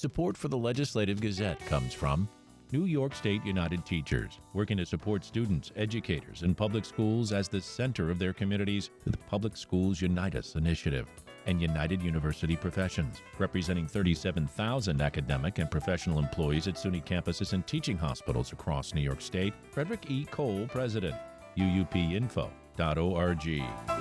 Support for the Legislative Gazette comes from New York State United Teachers, working to support students, educators, and public schools as the center of their communities with the Public Schools Unite Us initiative, and United University Professions, representing 37,000 academic and professional employees at SUNY campuses and teaching hospitals across New York State. Frederick E. Cole, President, uupinfo.org.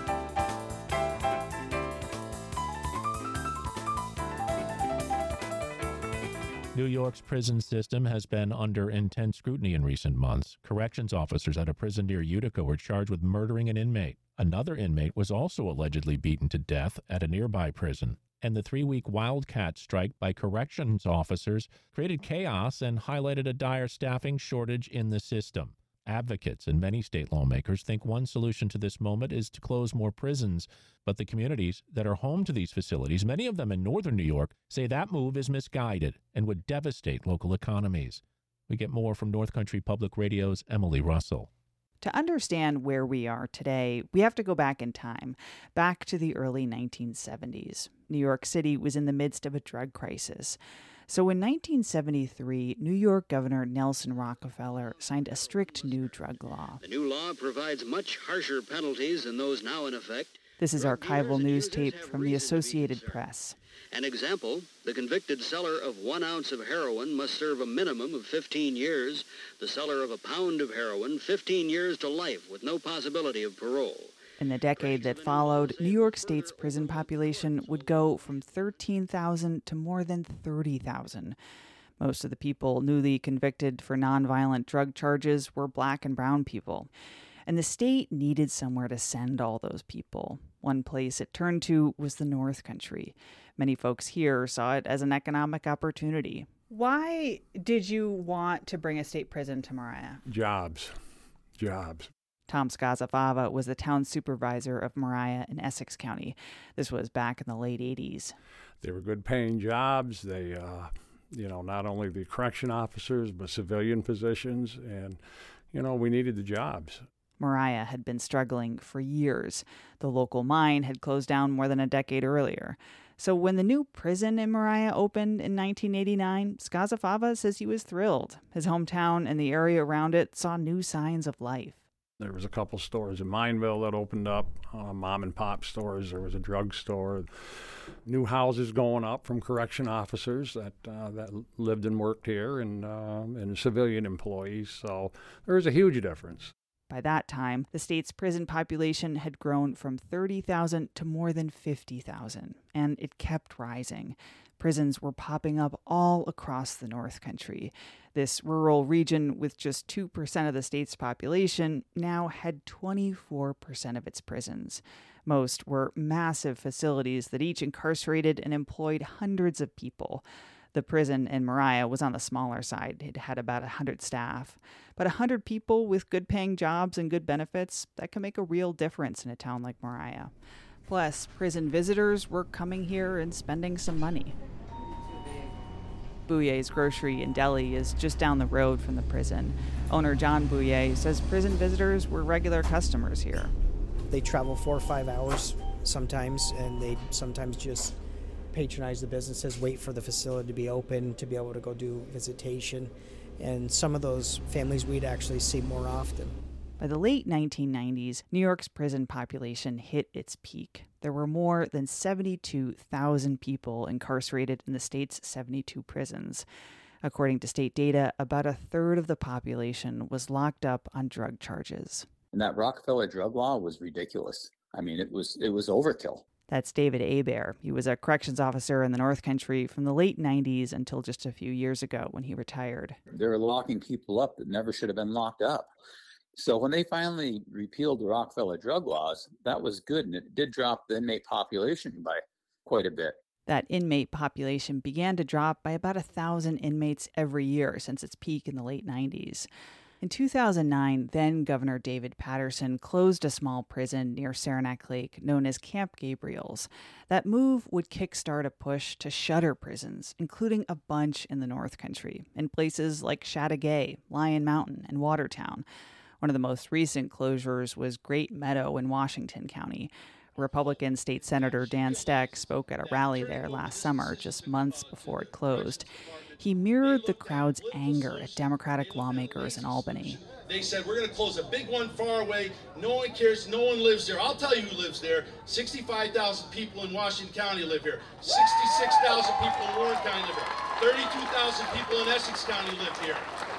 New York's prison system has been under intense scrutiny in recent months. Corrections officers at a prison near Utica were charged with murdering an inmate. Another inmate was also allegedly beaten to death at a nearby prison. And the 3-week wildcat strike by corrections officers created chaos and highlighted a dire staffing shortage in the system. Advocates and many state lawmakers think one solution to this moment is to close more prisons, but the communities that are home to these facilities, many of them in northern New York, say that move is misguided and would devastate local economies. We get more from North Country Public Radio's Emily Russell. To understand where we are today, we have to go back in time, back to the early 1970s. New York City was in the midst of a drug crisis. So in 1973, New York Governor Nelson Rockefeller signed a strict new drug law. The new law provides much harsher penalties than those now in effect. This is archival news tape from the Associated Press. An example, the convicted seller of 1 ounce of heroin must serve a minimum of 15 years. The seller of a pound of heroin, 15 years to life with no possibility of parole. In the decade that followed, New York State's prison population would go from 13,000 to more than 30,000. Most of the people newly convicted for nonviolent drug charges were black and brown people. And the state needed somewhere to send all those people. One place it turned to was the North Country. Many folks here saw it as an economic opportunity. Why did you want to bring a state prison to Mariah? Jobs. Tom Scazafava was the town supervisor of Mariah in Essex County. This was back in the late 80s. They were good paying jobs. They, not only the correction officers, but civilian positions. And, we needed the jobs. Mariah had been struggling for years. The local mine had closed down more than a decade earlier. So when the new prison in Mariah opened in 1989, Scazafava says he was thrilled. His hometown and the area around it saw new signs of life. There was a couple stores in Mineville that opened up, mom and pop stores. There was a drugstore, new houses going up from correction officers that lived and worked here, and civilian employees. So there was a huge difference. By that time, the state's prison population had grown from 30,000 to more than 50,000, and it kept rising. Prisons were popping up all across the North Country. This rural region, with just 2% of the state's population, now had 24% of its prisons. Most were massive facilities that each incarcerated and employed hundreds of people. The prison in Mariah was on the smaller side. It had about 100 staff. But 100 people with good-paying jobs and good benefits, that can make a real difference in a town like Mariah. Plus, prison visitors were coming here and spending some money. Bouye's Grocery and Deli is just down the road from the prison. Owner John Bouye says prison visitors were regular customers here. They travel 4 or 5 hours sometimes, and they sometimes just patronize the businesses, wait for the facility to be open to be able to go do visitation. And some of those families we'd actually see more often. By the late 1990s, New York's prison population hit its peak. There were more than 72,000 people incarcerated in the state's 72 prisons. According to state data, about a third of the population was locked up on drug charges. And that Rockefeller drug law was ridiculous. I mean, it was overkill. That's David Hebert. He was a corrections officer in the North Country from the late 90s until just a few years ago when he retired. They were locking people up that never should have been locked up. So when they finally repealed the Rockefeller drug laws, that was good, and it did drop the inmate population by quite a bit. That inmate population began to drop by about 1,000 inmates every year since its peak in the late 90s. In 2009, then Governor David Paterson closed a small prison near Saranac Lake known as Camp Gabriel's. That move would kickstart a push to shutter prisons, including a bunch in the North Country, in places like Chateauguay, Lion Mountain, and Watertown. One of the most recent closures was Great Meadow in Washington County. Republican State Senator Dan Steck spoke at a rally there last summer, just months before it closed. He mirrored the crowd's anger at Democratic lawmakers in Albany. They said, we're going to close a big one far away. No one cares. No one lives there. I'll tell you who lives there. 65,000 people in Washington County live here. 66,000 people in Warren County live here. 32,000 people in Essex County live here.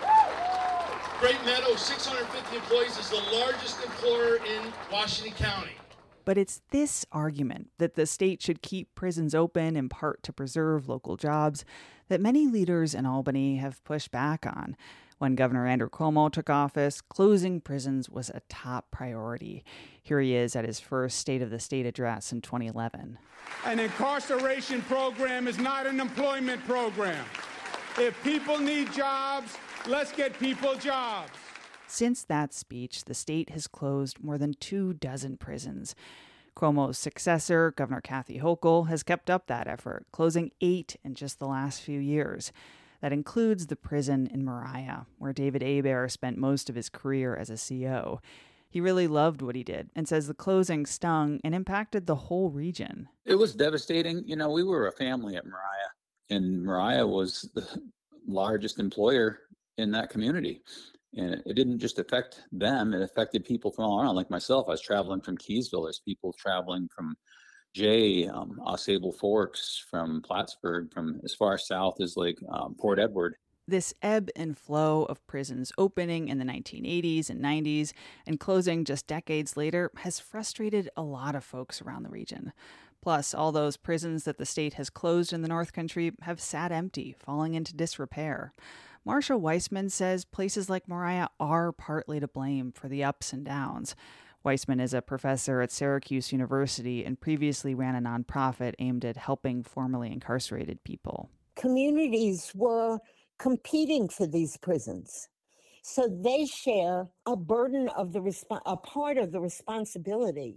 Great Meadow, 650 employees, is the largest employer in Washington County. But it's this argument that the state should keep prisons open in part to preserve local jobs that many leaders in Albany have pushed back on. When Governor Andrew Cuomo took office, closing prisons was a top priority. Here he is at his first State of the State address in 2011. An incarceration program is not an employment program. If people need jobs, let's get people jobs. Since that speech, the state has closed more than 24 prisons. Cuomo's successor, Governor Kathy Hochul, has kept up that effort, closing 8 in just the last few years. That includes the prison in Moriah, where David Hebert spent most of his career as a CO. He really loved what he did and says the closing stung and impacted the whole region. It was devastating. You know, we were a family at Moriah, and Moriah was the largest employer in that community. And it didn't just affect them, it affected people from all around. Like myself, I was traveling from Keysville. There's people traveling from Sable Forks, from Plattsburgh, from as far south as like Port Edward. This ebb and flow of prisons opening in the 1980s and 90s and closing just decades later has frustrated a lot of folks around the region. Plus, all those prisons that the state has closed in the North Country have sat empty, falling into disrepair. Marcia Weissman says places like Moriah are partly to blame for the ups and downs. Weissman is a professor at Syracuse University and previously ran a nonprofit aimed at helping formerly incarcerated people. Communities were competing for these prisons, so they share a burden of a part of the responsibility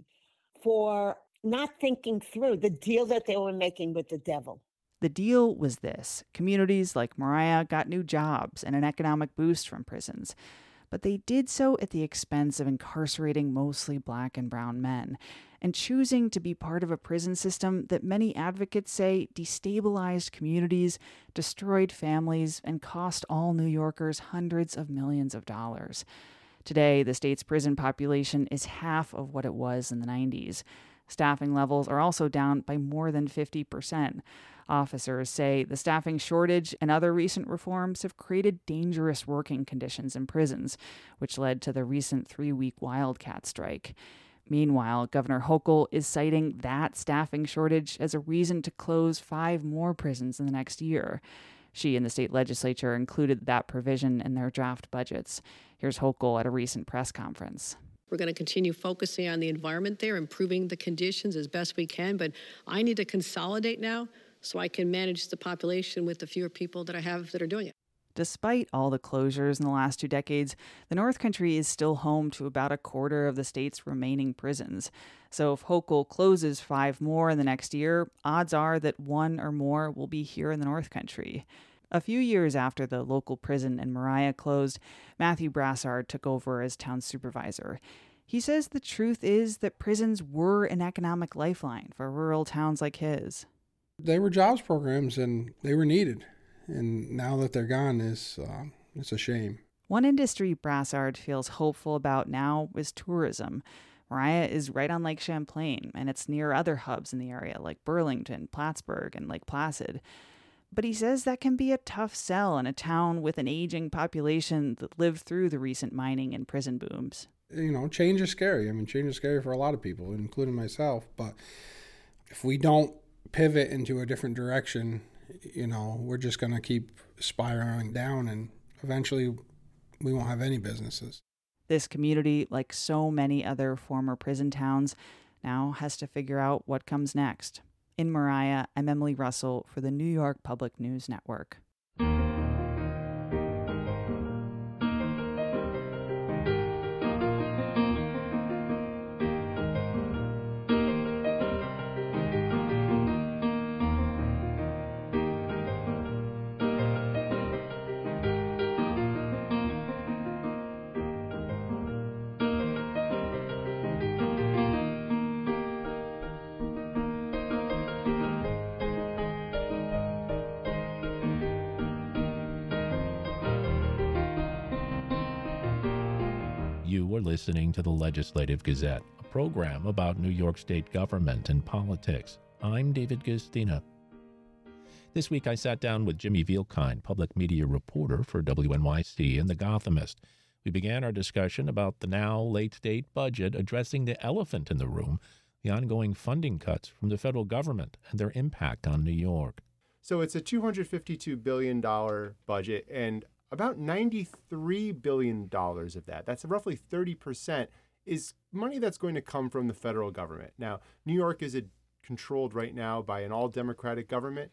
for not thinking through the deal that they were making with the devil. The deal was this. Communities like Moriah got new jobs and an economic boost from prisons. But they did so at the expense of incarcerating mostly Black and brown men and choosing to be part of a prison system that many advocates say destabilized communities, destroyed families, and cost all New Yorkers hundreds of millions of dollars. Today, the state's prison population is half of what it was in the 90s. Staffing levels are also down by more than 50%. Officers say the staffing shortage and other recent reforms have created dangerous working conditions in prisons, which led to the recent 3-week wildcat strike. Meanwhile, Governor Hochul is citing that staffing shortage as a reason to close 5 more prisons in the next year. She and the state legislature included that provision in their draft budgets. Here's Hochul at a recent press conference. We're going to continue focusing on the environment there, improving the conditions as best we can, but I need to consolidate now so I can manage the population with the fewer people that I have that are doing it. Despite all the closures in the last 2 decades, the North Country is still home to about a quarter of the state's remaining prisons. So if Hochul closes 5 more in the next year, odds are that 1 or more will be here in the North Country. A few years after the local prison in Moriah closed, Matthew Brassard took over as town supervisor. He says the truth is that prisons were an economic lifeline for rural towns like his. They were jobs programs and they were needed. And now that they're gone, it's a shame. One industry Brassard feels hopeful about now is tourism. Moriah is right on Lake Champlain, and it's near other hubs in the area like Burlington, Plattsburgh, and Lake Placid. But he says that can be a tough sell in a town with an aging population that lived through the recent mining and prison booms. You know, change is scary. I mean, change is scary for a lot of people, including myself. But if we don't pivot into a different direction, you know, we're just going to keep spiraling down and eventually we won't have any businesses. This community, like so many other former prison towns, now has to figure out what comes next. In Moriah, I'm Emily Russell for the New York Public News Network. are listening to the Legislative Gazette, a program about New York State government and politics. I'm David Guistina. This week I sat down with Jimmy Vielkind, public media reporter for WNYC and The Gothamist. We began our discussion about the now late-state budget addressing the elephant in the room, the ongoing funding cuts from the federal government and their impact on New York. So it's a $252 billion budget, and about $93 billion of that, that's roughly 30%, is money that's going to come from the federal government. Now, New York is controlled right now by an all-Democratic government.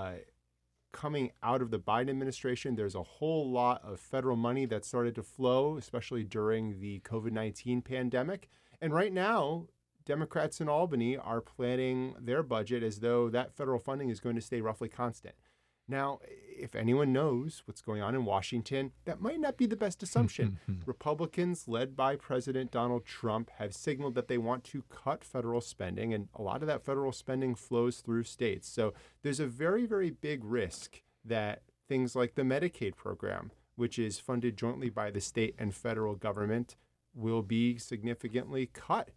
Coming out of the Biden administration, there's a whole lot of federal money that started to flow, especially during the COVID-19 pandemic. And right now, Democrats in Albany are planning their budget as though that federal funding is going to stay roughly constant. Now, if anyone knows what's going on in Washington, that might not be the best assumption. Republicans, led by President Donald Trump, have signaled that they want to cut federal spending, and a lot of that federal spending flows through states. So there's a very, very big risk that things like the Medicaid program, which is funded jointly by the state and federal government, will be significantly cut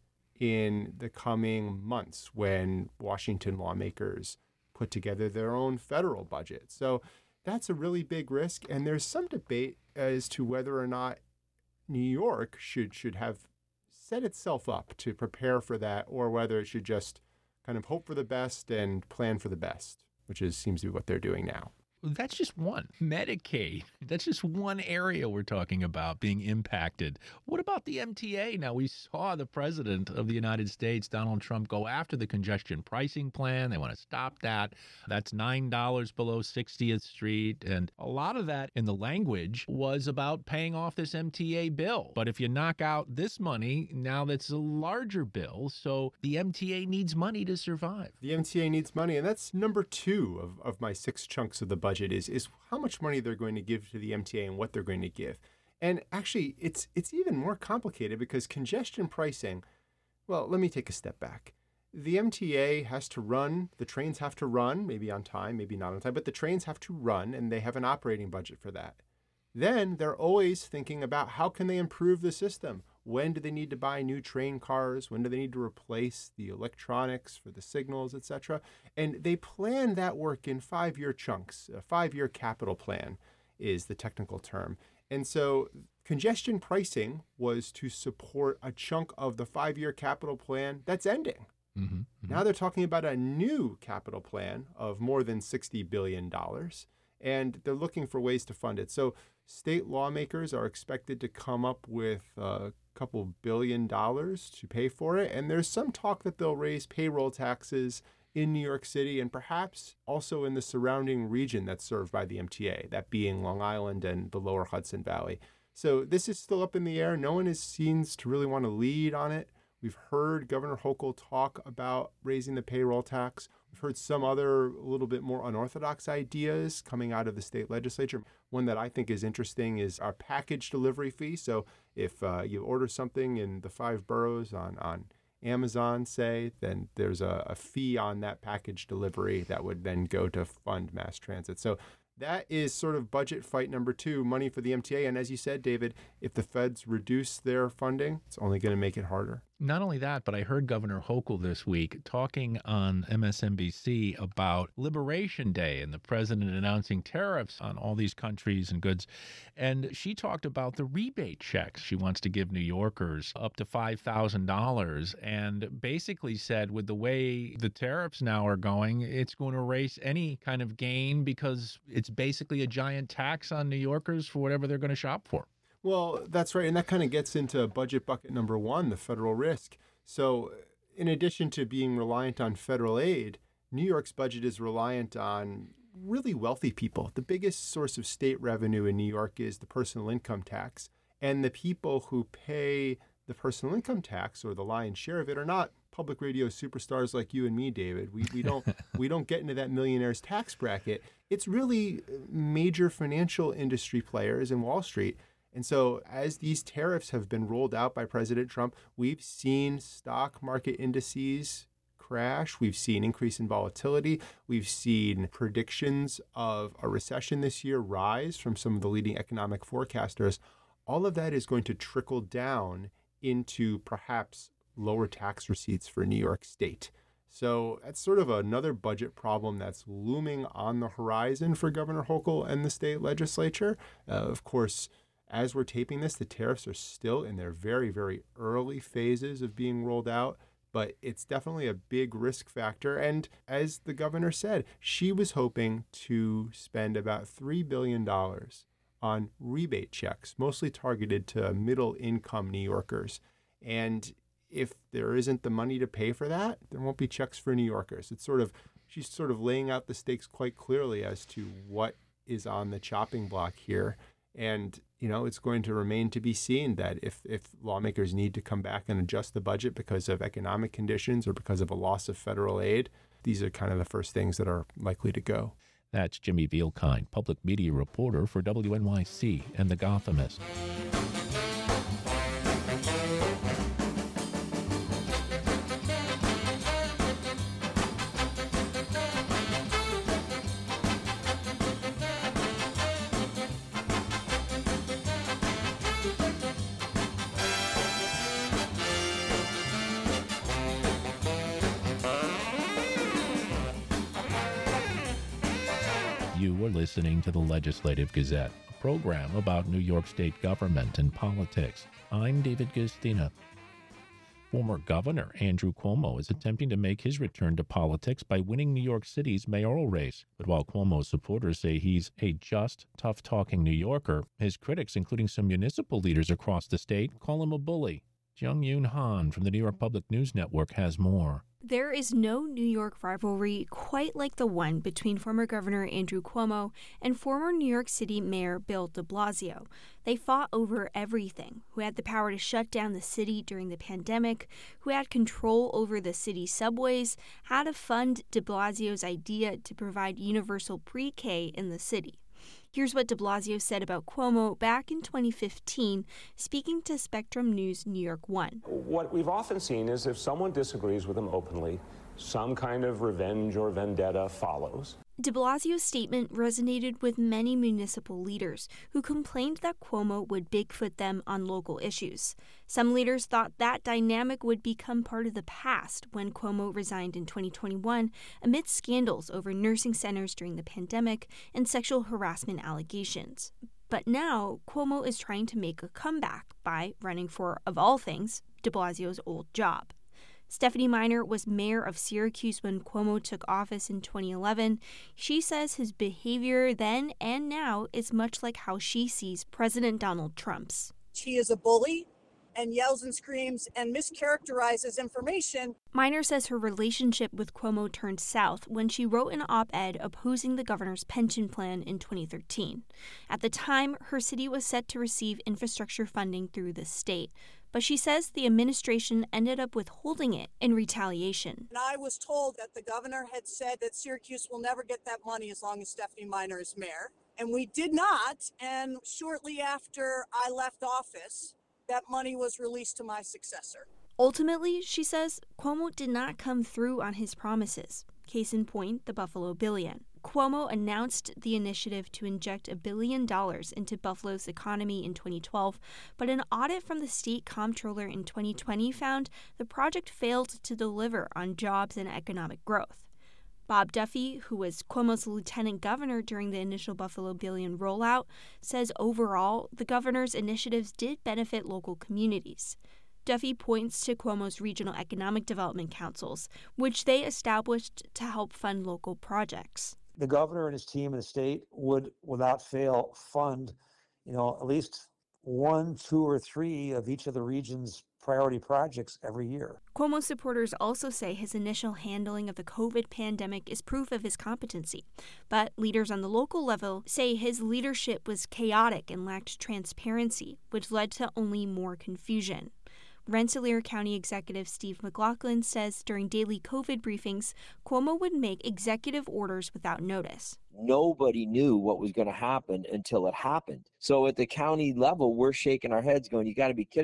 in the coming months when Washington lawmakers put together their own federal budget. So that's a really big risk. And there's some debate as to whether or not New York should have set itself up to prepare for that, or whether it should just kind of hope for the best and plan for the best, which seems to be what they're doing now. That's just one. Medicaid. That's just one area we're talking about being impacted. What about the MTA? Now, we saw the president of the United States, Donald Trump, go after the congestion pricing plan. They want to stop that. That's $9 below 60th Street. And a lot of that in the language was about paying off this MTA bill. But if you knock out this money, now that's a larger bill. So the MTA needs money to survive. The MTA needs money. And that's number two of my 6 chunks of the budget is how much money they're going to give to the MTA and what they're going to give. And actually, it's even more complicated because congestion pricing, well, let me take a step back. The MTA has to run, the trains have to run, maybe on time, maybe not on time, but the trains have to run, and they have an operating budget for that. Then they're always thinking about how can they improve the system? When do they need to buy new train cars? When do they need to replace the electronics for the signals, etc.? And they plan that work in 5-year chunks. A 5-year capital plan is the technical term. And so congestion pricing was to support a chunk of the 5-year capital plan that's ending. Now they're talking about a new capital plan of more than $60 billion, and they're looking for ways to fund it. So state lawmakers are expected to come up with a couple $1 billion to pay for it. And there's some talk that they'll raise payroll taxes in New York City and perhaps also in the surrounding region that's served by the MTA, that being Long Island and the lower Hudson Valley. So this is still up in the air. No one seems to really want to lead on it. We've heard Governor Hochul talk about raising the payroll tax. We've heard some other a little bit more unorthodox ideas coming out of the state legislature. One that I think is interesting is our package delivery fee. So if you order something in the 5 boroughs on Amazon, say, then there's a fee on that package delivery that would then go to fund mass transit. So that is sort of budget fight number 2, money for the MTA. And as you said, David, if the feds reduce their funding, it's only going to make it harder. Not only that, but I heard Governor Hochul this week talking on MSNBC about Liberation Day and the president announcing tariffs on all these countries and goods. And she talked about the rebate checks she wants to give New Yorkers up to $5,000, and basically said with the way the tariffs now are going, it's going to erase any kind of gain because it's basically a giant tax on New Yorkers for whatever they're going to shop for. Well, that's right. And that kind of gets into budget bucket number 1, the federal risk. So in addition to being reliant on federal aid, New York's budget is reliant on really wealthy people. The biggest source of state revenue in New York is the personal income tax. And the people who pay the personal income tax, or the lion's share of it, are not public radio superstars like you and me, David. We don't get into that millionaire's tax bracket. It's really major financial industry players in Wall Street. And so as these tariffs have been rolled out by President Trump, we've seen stock market indices crash. We've seen increase in volatility. We've seen predictions of a recession this year rise from some of the leading economic forecasters. all of that is going to trickle down into perhaps lower tax receipts for New York State. So that's sort of another budget problem that's looming on the horizon for Governor Hochul and the state legislature. Of course, as we're taping this, the tariffs are still in their very, very early phases of being rolled out, but it's definitely a big risk factor. And as the governor said, she was hoping to spend about $3 billion on rebate checks, mostly targeted to middle-income New Yorkers. And if there isn't the money to pay for that, there won't be checks for New Yorkers. She's sort of laying out the stakes quite clearly as to what is on the chopping block here. And, it's going to remain to be seen that if lawmakers need to come back and adjust the budget because of economic conditions or because of a loss of federal aid, these are kind of the first things that are likely to go. That's Jimmy Vielkind, public media reporter for WNYC and The Gothamist. You are listening to the Legislative Gazette, a program about New York State government and politics. I'm David Guistina. Former Governor Andrew Cuomo is attempting to make his return to politics by winning New York City's mayoral race. But while Cuomo's supporters say he's a just, tough-talking New Yorker, his critics, including some municipal leaders across the state, call him a bully. Jung Yoon Han from the New York Public News Network has more. There is no New York rivalry quite like the one between former Governor Andrew Cuomo and former New York City Mayor Bill de Blasio. They fought over everything: who had the power to shut down the city during the pandemic, who had control over the city subways, how to fund de Blasio's idea to provide universal pre-K in the city. Here's what de Blasio said about Cuomo back in 2015, speaking to Spectrum News New York One. What we've often seen is if someone disagrees with him openly, some kind of revenge or vendetta follows. De Blasio's statement resonated with many municipal leaders who complained that Cuomo would Bigfoot them on local issues. Some leaders thought that dynamic would become part of the past when Cuomo resigned in 2021 amid scandals over nursing centers during the pandemic and sexual harassment allegations. But now, Cuomo is trying to make a comeback by running for, of all things, de Blasio's old job. Stephanie Miner was mayor of Syracuse when Cuomo took office in 2011. She says his behavior then and now is much like how she sees President Donald Trump's. He is a bully and yells and screams and mischaracterizes information. Miner says her relationship with Cuomo turned south when she wrote an op-ed opposing the governor's pension plan in 2013. At the time, her city was set to receive infrastructure funding through the state, but she says the administration ended up withholding it in retaliation. And I was told that the governor had said that Syracuse will never get that money as long as Stephanie Miner is mayor. And we did not. And shortly after I left office, that money was released to my successor. Ultimately, she says, Cuomo did not come through on his promises. Case in point, the Buffalo Billion. Cuomo announced the initiative to inject $1 billion into Buffalo's economy in 2012, but an audit from the state comptroller in 2020 found the project failed to deliver on jobs and economic growth. Bob Duffy, who was Cuomo's lieutenant governor during the initial Buffalo Billion rollout, says overall the governor's initiatives did benefit local communities. Duffy points to Cuomo's regional economic development councils, which they established to help fund local projects. The governor and his team in the state would, without fail, fund, at least 1, 2, or 3 of each of the region's priority projects every year. Cuomo supporters also say his initial handling of the COVID pandemic is proof of his competency. But leaders on the local level say his leadership was chaotic and lacked transparency, which led to only more confusion. Rensselaer County Executive Steve McLaughlin says during daily COVID briefings, Cuomo would make executive orders without notice. Nobody knew what was going to happen until it happened. So at the county level, we're shaking our heads going, you got to be kidding me.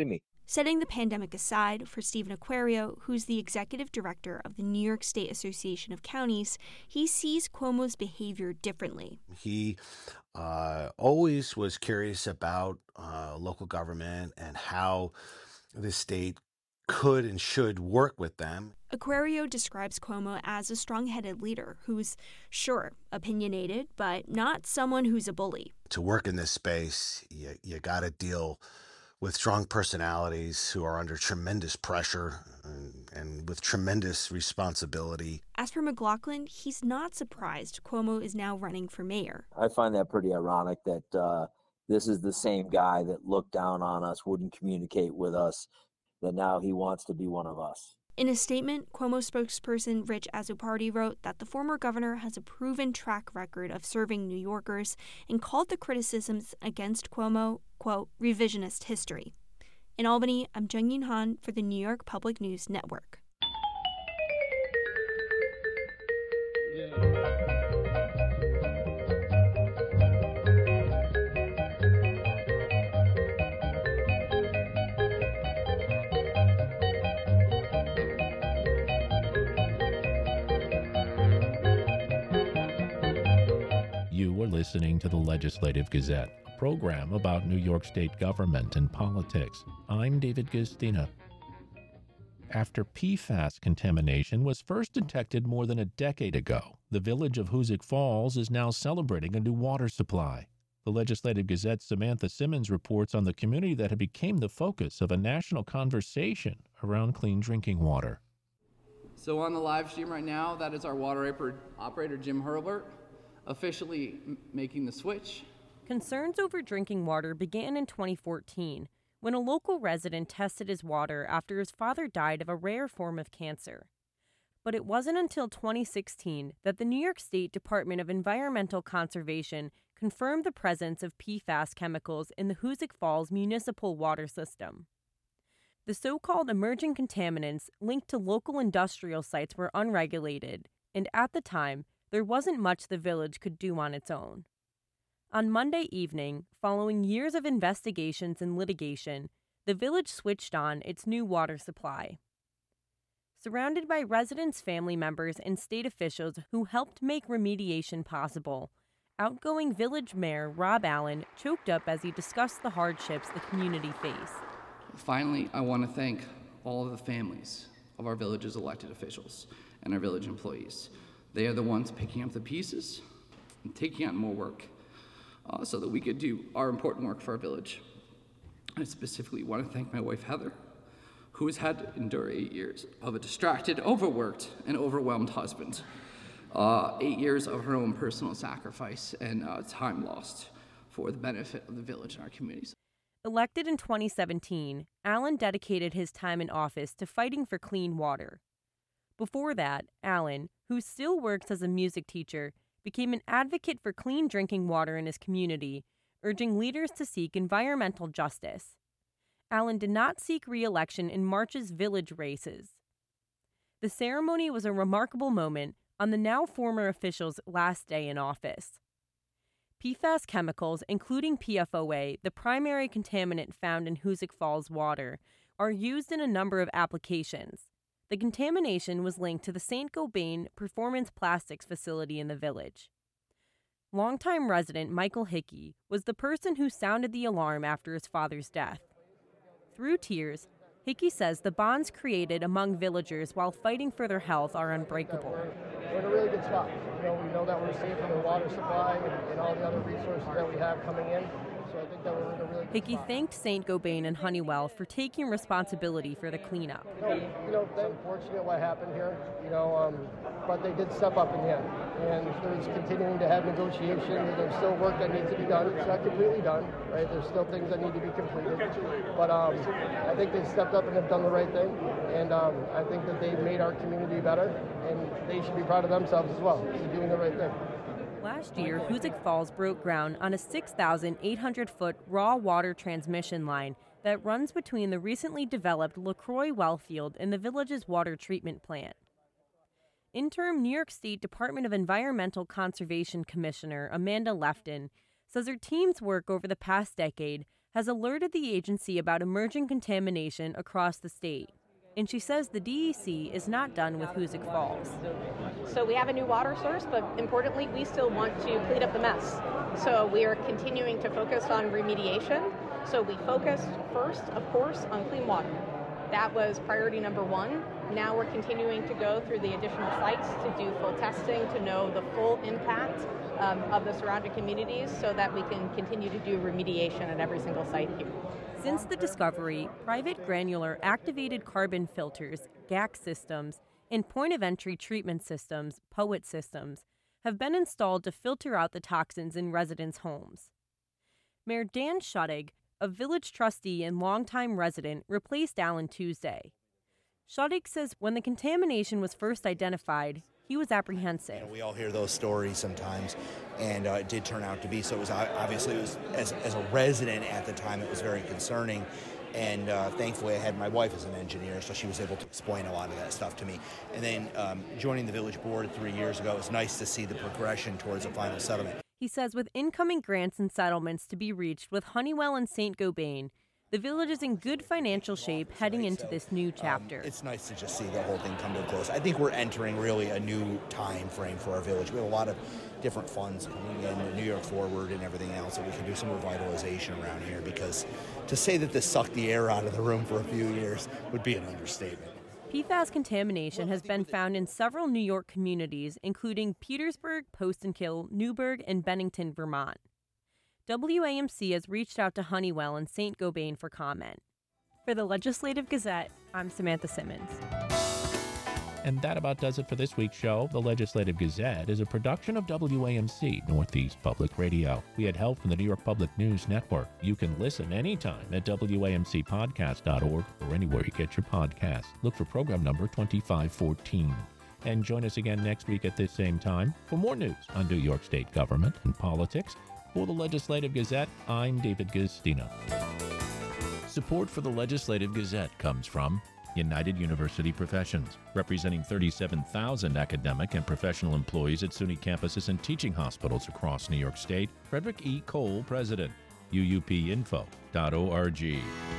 Setting the pandemic aside, for Stephen Aquario, who's the executive director of the New York State Association of Counties, he sees Cuomo's behavior differently. He always was curious about local government and how the state could and should work with them. Aquario describes Cuomo as a strong-headed leader who's, sure, opinionated, but not someone who's a bully. To work in this space, you got to deal with strong personalities who are under tremendous pressure and with tremendous responsibility. As for McLaughlin, he's not surprised Cuomo is now running for mayor. I find that pretty ironic that this is the same guy that looked down on us, wouldn't communicate with us, that now he wants to be one of us. In a statement, Cuomo spokesperson Rich Azzopardi wrote that the former governor has a proven track record of serving New Yorkers and called the criticisms against Cuomo, quote, revisionist history. In Albany, I'm Jung-Yun Han for the New York Public News Network. You are listening to the Legislative Gazette, a program about New York State government and politics. I'm David Guistina. After PFAS contamination was first detected more than a decade ago, the village of Hoosick Falls is now celebrating a new water supply. The Legislative Gazette's Samantha Simmons reports on the community that had become the focus of a national conversation around clean drinking water. So on the live stream right now, that is our water operator, Jim Hurlbert, officially making the switch. Concerns over drinking water began in 2014 when a local resident tested his water after his father died of a rare form of cancer. But it wasn't until 2016 that the New York State Department of Environmental Conservation confirmed the presence of PFAS chemicals in the Hoosick Falls municipal water system. The so-called emerging contaminants linked to local industrial sites were unregulated, and at the time, there wasn't much the village could do on its own. On Monday evening, following years of investigations and litigation, the village switched on its new water supply. Surrounded by residents, family members, and state officials who helped make remediation possible, outgoing village mayor Rob Allen choked up as he discussed the hardships the community faced. Finally, I want to thank all of the families of our village's elected officials and our village employees. They are the ones picking up the pieces and taking on more work so that we could do our important work for our village. I specifically want to thank my wife, Heather, who has had to endure 8 years of a distracted, overworked, and overwhelmed husband. 8 years of her own personal sacrifice and time lost for the benefit of the village and our communities. Elected in 2017, Allen dedicated his time in office to fighting for clean water. Before that, Allen, who still works as a music teacher, became an advocate for clean drinking water in his community, urging leaders to seek environmental justice. Allen did not seek re-election in March's village races. The ceremony was a remarkable moment on the now former official's last day in office. PFAS chemicals, including PFOA, the primary contaminant found in Hoosick Falls water, are used in a number of applications. The contamination was linked to the St. Gobain Performance Plastics facility in the village. Longtime resident Michael Hickey was the person who sounded the alarm after his father's death. Through tears, Hickey says the bonds created among villagers while fighting for their health are unbreakable. We're in a really good spot. We know that we're safe from the water supply and all the other resources that we have coming in. So I think that we're in a really good Hickey spot. thanked St. Gobain and Honeywell for taking responsibility for the cleanup. It's unfortunate what happened here, but they did step up in the end. And there's continuing to have negotiations, and there's still work that needs to be done. It's not completely done, right? There's still things that need to be completed. But I think they stepped up and have done the right thing. And I think that they've made our community better, and they should be proud of themselves as well for doing the right thing. Last year, Hoosick Falls broke ground on a 6,800-foot raw water transmission line that runs between the recently developed LaCroix well field and the village's water treatment plant. Interim New York State Department of Environmental Conservation Commissioner Amanda Lefton says her team's work over the past decade has alerted the agency about emerging contamination across the state. And she says the DEC is not done with Hoosick Falls. So we have a new water source, but importantly, we still want to clean up the mess. So we are continuing to focus on remediation. So we focused first, of course, on clean water. That was priority number one. Now we're continuing to go through the additional sites to do full testing, to know the full impact of the surrounding communities so that we can continue to do remediation at every single site here. Since the discovery, private granular activated carbon filters, GAC systems, and point-of-entry treatment systems, POET systems, have been installed to filter out the toxins in residents' homes. Mayor Dan Shuttig, a village trustee and longtime resident, replaced Allen Tuesday. Shuttig says when the contamination was first identified, he was apprehensive. We all hear those stories sometimes, and it did turn out to be. So it was obviously, as a resident at the time, it was very concerning. And thankfully, I had my wife as an engineer, so she was able to explain a lot of that stuff to me. And then joining the village board 3 years ago, it was nice to see the progression towards a final settlement. He says with incoming grants and settlements to be reached with Honeywell and St. Gobain, the village is in good financial shape heading into this new chapter. It's nice to just see the whole thing come to a close. I think we're entering really a new time frame for our village. We have a lot of different funds coming in, the New York Forward and everything else, that we can do some revitalization around here, because to say that this sucked the air out of the room for a few years would be an understatement. PFAS contamination has been found in several New York communities, including Petersburg, Post&Kill, Newburgh, and Bennington, Vermont. WAMC has reached out to Honeywell and St. Gobain for comment. For the Legislative Gazette, I'm Samantha Simmons. And that about does it for this week's show. The Legislative Gazette is a production of WAMC, Northeast Public Radio. We had help from the New York Public News Network. You can listen anytime at WAMCpodcast.org or anywhere you get your podcasts. Look for program number 2514. And join us again next week at this same time for more news on New York State government and politics. For the Legislative Gazette, I'm David Gustina. Support for the Legislative Gazette comes from United University Professions, representing 37,000 academic and professional employees at SUNY campuses and teaching hospitals across New York State. Frederick E. Cole, President, uupinfo.org.